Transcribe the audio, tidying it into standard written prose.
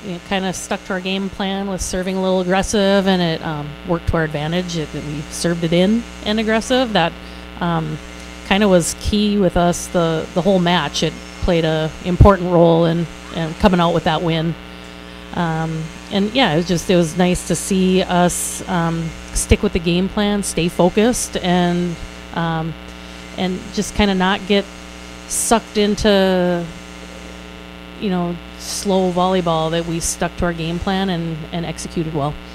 kind of stuck to our game plan with serving a little aggressive, and it worked to our advantage. We served it in and aggressive. That kind of was key with us the whole match. It played a important role in coming out with that win. And yeah, it was nice to see us stick with the game plan, stay focused, and just kind of not get sucked into slow volleyball. That we stuck to our game plan and executed well.